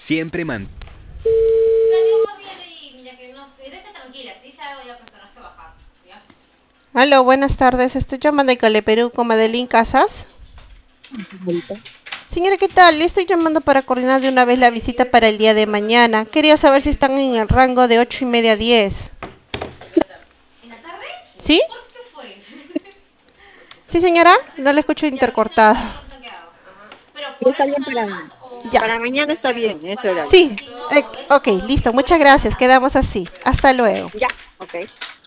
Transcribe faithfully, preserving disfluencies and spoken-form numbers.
Siempre man... Aló, buenas tardes. Estoy llamando de Cale Perú con Madeline Casas. Ahorita. Señora, ¿qué tal? Le estoy llamando para coordinar de una vez la visita para el día de mañana. Quería saber si están en el rango de ocho y media a diez. ¿Sí? ¿Sí, señora? No le escucho intercortado. Y está bien para, Ya. para mañana está bien ese horario. Sí. Eh, ok, listo. Muchas gracias. Quedamos así. Hasta luego. Ya, ok.